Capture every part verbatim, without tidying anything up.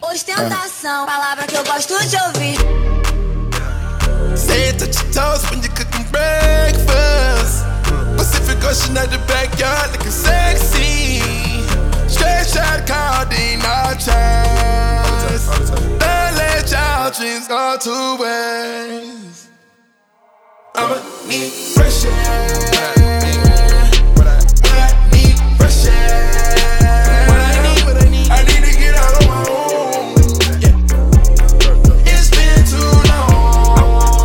ostentação, palavra que eu gosto de ouvir. Say it, touch your toes when you're cooking breakfast. Pacific Ocean at the backyard looking sexy. Straight shot codeine, no chance. Don't let y'all dreams go to waste. I'ma need fresh air. What I need, fresh air. What I need, what I need, I need to get out of my room. Yeah. It's been too long.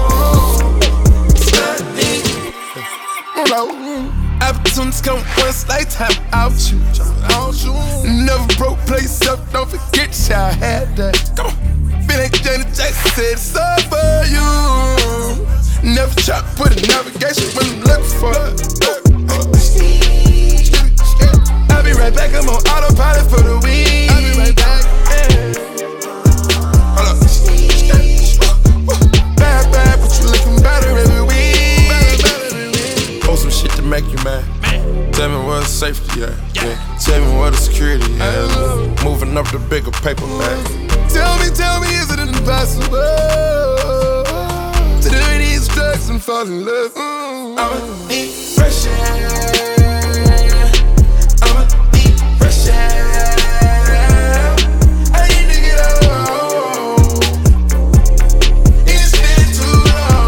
Opportunities come once, lifetime out you. Never broke place up, don't forget y'all had that. Come on, feel like Janet Jackson said it's all for you. Never try to put a navigation when I'm looking for it. I'll be right back, I'm on autopilot for the week. I'll be right back, yeah. Hold up. Bad, bad, but you looking better every week. Post some shit to make you mad. Tell me where the safety at, yeah. Tell me where the security at. Moving up the bigger paper bag. Tell me, tell me, is it impossible to do these drugs and fall in love? Mm. I'ma need fresh air. I'ma need fresh air. I need to get out of home. It's been too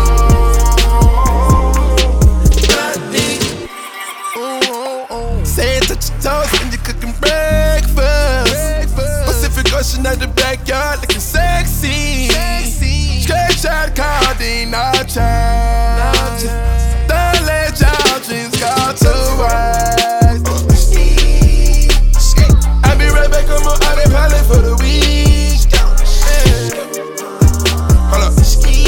long. I need. Ooh, say it, touch your toes when you're cooking breakfast. breakfast. Pacific Ocean at the backyard looking sexy. sexy. Straight shot codeine, no chance. Don't let y'all dreams go to waste. I'll be right back, I'm on autopilot for the week. Yeah. Hold up.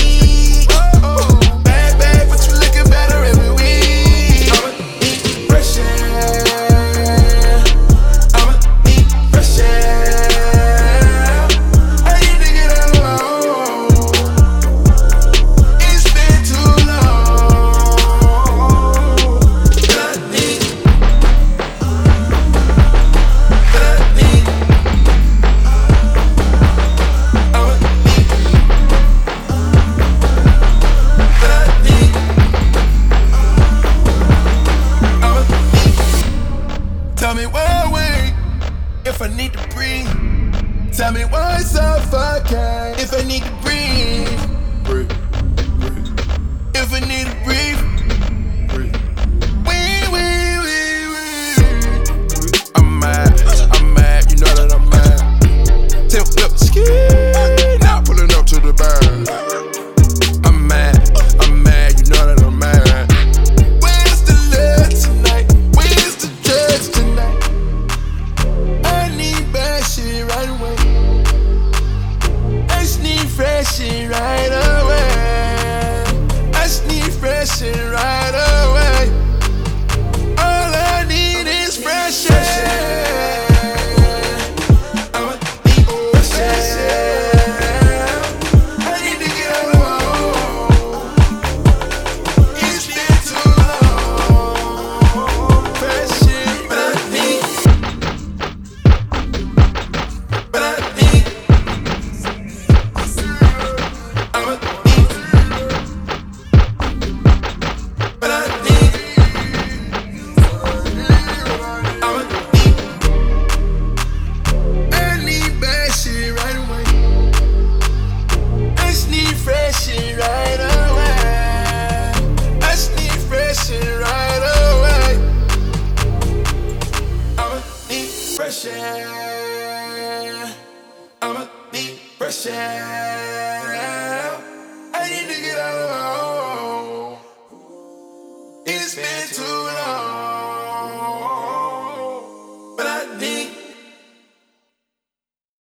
Bad, bad, but you looking better every week. I'ma need fresh air. I'ma need fresh air. I need to get out of my home. It's been too long. But I need, but I need, I'ma need, but I need, I'ma need. Tell me why wait if I need to breathe. Tell me why suffocate if I need to breathe. Breathe, breathe. If I need to breathe. Breathe. Wee, wee, wee, wee. I'm mad, I'm mad, you know that I'm mad. Tip up ski, now pulling up to the burn. I'm mad, I'm mad, you know that I'm mad. Where's the love tonight? Where's the drugs tonight? I need bad shit right away. I just need fresh shit right away. I just need fresh shit right away. All I need is fresh air. I'ma need fresh air. I need to get out of my home. It's been too long. Fresh shit, but I need, but I need. I'ma need, but I need. I'ma need. I need bad shit right away. I just need fresh shit right away. I just need fresh shit right away. I'ma need fresh air. I'ma need fresh air. I need to get out of my home. It's been too